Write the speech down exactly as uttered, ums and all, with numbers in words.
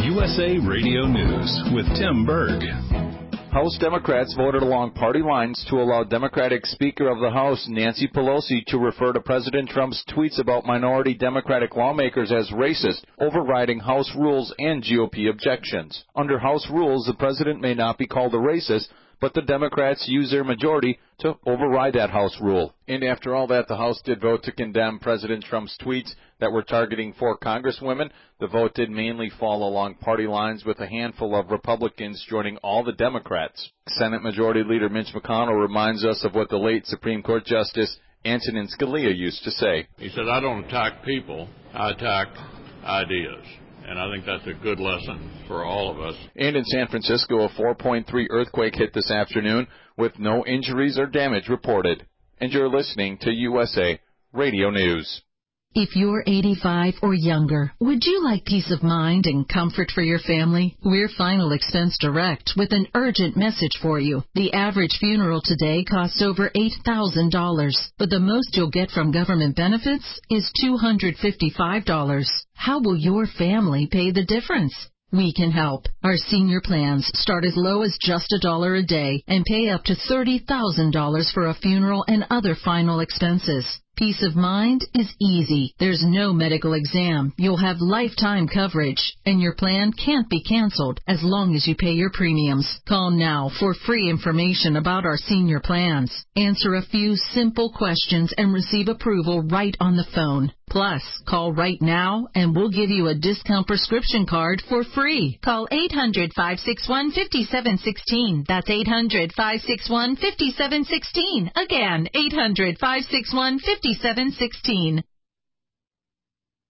U S A Radio News with Tim Berg. House Democrats voted along party lines to allow Democratic Speaker of the House Nancy Pelosi to refer to President Trump's tweets about minority Democratic lawmakers as racist, overriding House rules and G O P objections. Under House rules, the president may not be called a racist, but the Democrats use their majority to override that House rule. And after all that, the House did vote to condemn President Trump's tweets that were targeting four congresswomen. The vote did mainly fall along party lines, with a handful of Republicans joining all the Democrats. Senate Majority Leader Mitch McConnell reminds us of what the late Supreme Court Justice Antonin Scalia used to say. He said, I don't attack people, I attack ideas. And I think that's a good lesson for all of us. And in San Francisco, a four point three earthquake hit this afternoon with no injuries or damage reported. And you're listening to U S A Radio News. If you're eighty-five or younger, would you like peace of mind and comfort for your family? We're Final Expense Direct with an urgent message for you. The average funeral today costs over eight thousand dollars, but the most you'll get from government benefits is two hundred fifty-five dollars. How will your family pay the difference? We can help. Our senior plans start as low as just a dollar a day and pay up to thirty thousand dollars for a funeral and other final expenses. Peace of mind is easy. There's no medical exam. You'll have lifetime coverage, and your plan can't be canceled as long as you pay your premiums. Call now for free information about our senior plans. Answer a few simple questions and receive approval right on the phone. Plus, call right now and we'll give you a discount prescription card for free. Call eight hundred, five six one, five seven one six. That's eight hundred, five six one, five seven one six. Again, eight hundred, five six one, five seven one six.